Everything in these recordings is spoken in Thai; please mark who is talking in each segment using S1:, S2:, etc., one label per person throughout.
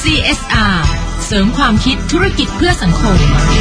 S1: CSR เสริมความคิดธุรกิจเพื่อสังคม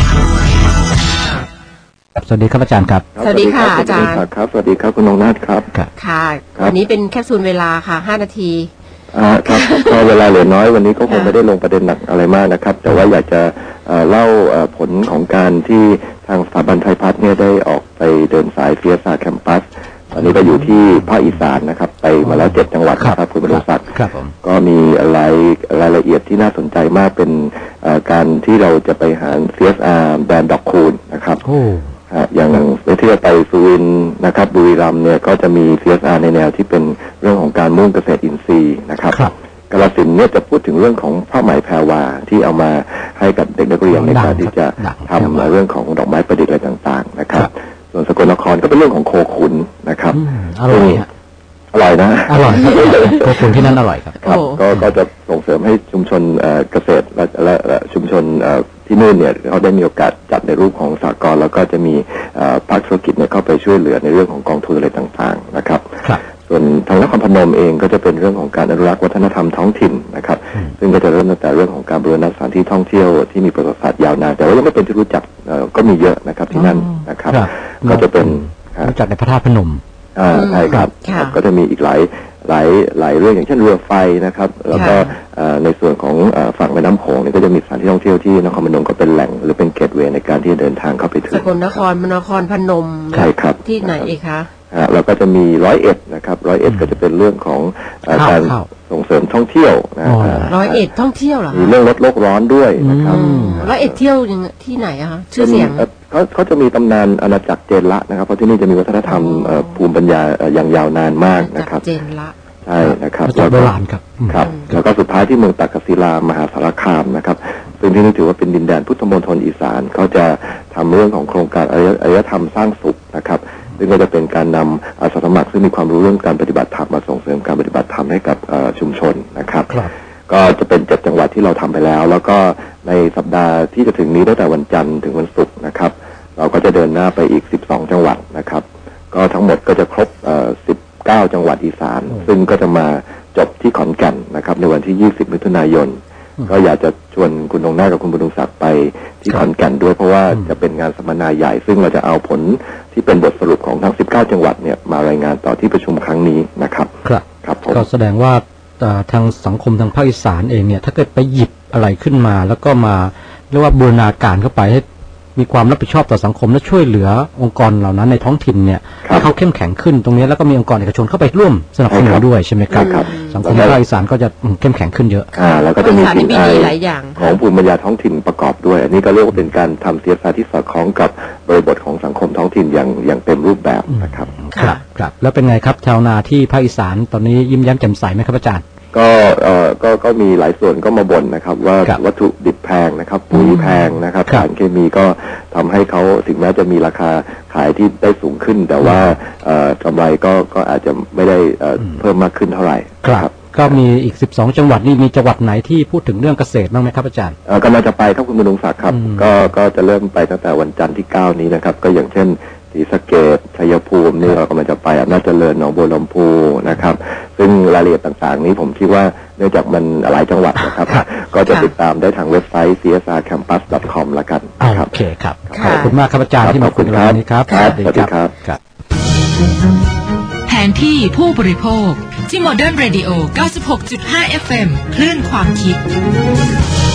S2: สวัสดีครับอาจารย์ครับ
S3: สวัสดีค่ะอาจารย์ครับสวัสดีครับคุณนงนาถครับ
S4: ค่ะวันนี้เป็นแคปซูลเวลาค่ะ5 นาที
S3: ครับก็เวลาเหลือน้อยวันนี้ก็คงไม่ได้ลงประเด็นหนักอะไรมากนะครับแต่ว่าอยากจะเล่าผลของการที่ทางสถาบันไทยพัฒน์เนี่ยได้ออกไปเดินสาย CSR แคมปัสตอนนี้ก็อยู่ที่ภาคอีสานนะครับไปมาแล้ว7 จังหวัดนะครับคุณบรรษัทก็มีรายละเอียดที่น่าสนใจมากเป็นการที่เราจะไปหา CSR แบรนด์ดอกคูณนะครับอย่างที่เราไปสุรินทร์นะครับบุรีรัมย์เนี่ยก็จะมี CSR ในแนวที่เป็นเรื่องของการมุ่งเกษตรอินทรีย์นะครับกาฬสินธุ์เนี่ยจะพูดถึงเรื่องของผ้าไหมแพรวาที่เอามาให้กับเด็กนักเรียนในการที่จะทำเรื่องของดอกไม้ประดิษฐ์อะไรต่างๆนะครับส่วนสกลนครก็เป็นเรื่องของโคขุนนะครับ
S2: อร่อยนะอร่อยโคขุนที่นั่นอร่อยครับ
S3: ก็จะส่งเสริมให้ชุมชนเกษตรและชุมชนที่นู่นเนี่ยเขาได้มีโอกาสจัดในรูปของสหกรณ์แล้วก็จะมีภาคธุรกิจเนี่ยเข้าไปช่วยเหลือในเรื่องของกองทุนอะไรต่างๆนะครับส่วนทางนครพนมเองก็จะเป็นเรื่องของการอนุรักษ์วัฒนธรรมท้องถิ่นนะครับซึ่งก็จะเริ่มตั้งแต่เรื่องของการบูรณะสถานที่ท่องเที่ยวที่มีประวัติศาสตร์ยาวนานแต่ว่ายังไม่เป็นที่รู้จักก็มีเยอะนะครับที่นั่นนะครับก็จะเป็น
S2: รู้จักในพระธาตุพนม
S3: ใช่ครับก็จะมีอีกหลายเรื่องอย่างเช่นเรือไฟนะครับแล้วก็ในส่วนของฝั่งแม่น้ำโขงเนี่ยก็จะมีสถานที่ท่องเที่ยวที่นครพนมก็เป็นแหล่งหรือเป็นเกตเวย์ในการที่จะเดินทางเข้าไปถึง
S4: สกลนครพนม
S3: ใช่ครับ
S4: ที่ไหนอีกคะ
S3: แล้วก็จะมี101นะครับ101ก็จะเป็นเรื่องของการส่งเสริมท่องเที่ยวนะ
S4: 101ท่องเที่ยวเหรอ
S3: มีเรื่องลดโลกร้อนด้วยนะครับ
S4: 101เที่ยวที่ไหนอะคะชื่อเสียง
S3: เขาจะมีตำนานอาณาจักรเจนละนะครับเพราะที่นี่จะมีวัฒนธรรมภูมิปัญญาอย่างยาวนานมากนะครับ
S4: เจนละ
S3: ใช่นะครับ
S2: โบราณ
S3: ครับแล้วก็สุดท้ายที่เมืองตักกศิลามหาสารคามนะครับซึ่งที่นี่ถือว่าเป็นดินแดนพุทธมณฑลอีสานเขาจะทำเรื่องของโครงการอารยธรรมสร้างสุขนะครับซึ่งก็จะเป็นการนำอาสาสมัครซึ่งมีความรู้เรื่องการปฏิบัติธรรมมาส่งเสริมการปฏิบัติธรรมให้กับชุมชนนะครับก็จะเป็น7 จังหวัดที่เราทำไปแล้วแล้วก็ในสัปดาห์ที่จะถึงนี้ตั้งแต่วันจันทร์ถึงวันศุกร์นะครับเราก็จะเดินหน้าไปอีก12 จังหวัดนะครับก็ทั้งหมดก็จะครบ19 จังหวัดอีสานซึ่งก็จะมาจบที่ขอนแก่นนะครับในวันที่20 มิถุนายนก็อยากจะชวนคุณนงนาถกับคุณบุญศักดิ์ไปที่ขอนแก่นด้วยเพราะว่าจะเป็นงานสัมมนาใหญ่ซึ่งเราจะเอาผลที่เป็นบทสรุปของทั้ง19 จังหวัดเนี่ยมารายงานต่อที่ประชุมครั้งนี้นะครับ
S2: ครับก็แสดงว่าทางสังคมทางภาคอีสานเองเนี่ยถ้าเกิดไปหยิบอะไรขึ้นมาแล้วก็มาเรียกว่าบูรณาการเข้าไปให้มีความรับผิดชอบต่อสังคมและช่วยเหลือองค์กรเหล่านั้นในท้องถิ่นเนี่ยให้เขาเข้มแข็งขึ้นตรงนี้แล้วก็มีองค์กรเอกชนเข้าไปร่วมสนับสนุนด้วยใช่ไหมครับสังคมภาคอีสานก็จะเข้มแข็งขึ้นเยอะ
S3: แล้วก็จะมีสิ่งหลายอย่างของภูมิปัญญาท้องถิ่นประกอบด้วยอันนี้ก็เรียกว่าเป็นการทำ CSR ที่สอดคล้องกับบริบทของสังคมท้องถิ่นอย่างเต็มรูปแบบนะครับ
S2: ครับแล้วเป็นไงครับชาวนาที่ภาคอีสานตอนนี้ยิ้มแย้มแจ่มใสไหมครับอาจารย์
S3: ก็มีหลายส่วนก็มาบ่นนะครับว่าวัตถุดิบแพงนะครับปุ๋ยแพงนะครับสารเคมีก็ทำให้เขาถึงแม้จะมีราคาขายที่ได้สูงขึ้นแต่ว่ากำไรก็อาจจะไม่ได้เพิ่มมากขึ้นเท่าไหร่
S2: ครับก็มีอีก12 จังหวัดนี่มีจังหวัดไหนที่พูดถึงเรื่องเกษตรบ้างไหมครับอาจารย์
S3: กำลังจะไปครับคุณบุญศักดิ์ครับก็จะเริ่มไปตั้งแต่วันจันทร์ที่9นี้นะครับก็อย่างเช่นศรีสะเกษชัยภูมินี่เรากำลังจะไปอำนาจเจริญหนองบัวลำพูนะครับซึ่งรายละเอียดต่างๆนี้ผมคิดว่าเนื่องจากมันหลายจังหวัดนะครับก็จะติดตามได้ทางเว็บไซต์ csrcampus.com ละกัน
S2: โอเคครับขอบคุณมากครับอาจารย์ที่มาคุยกันวันนี้ครับ
S3: สวัสดีครับ
S1: แผนที่ผู้บริโภคที่ Modern Radio 96.5 FM คลื่นความคิด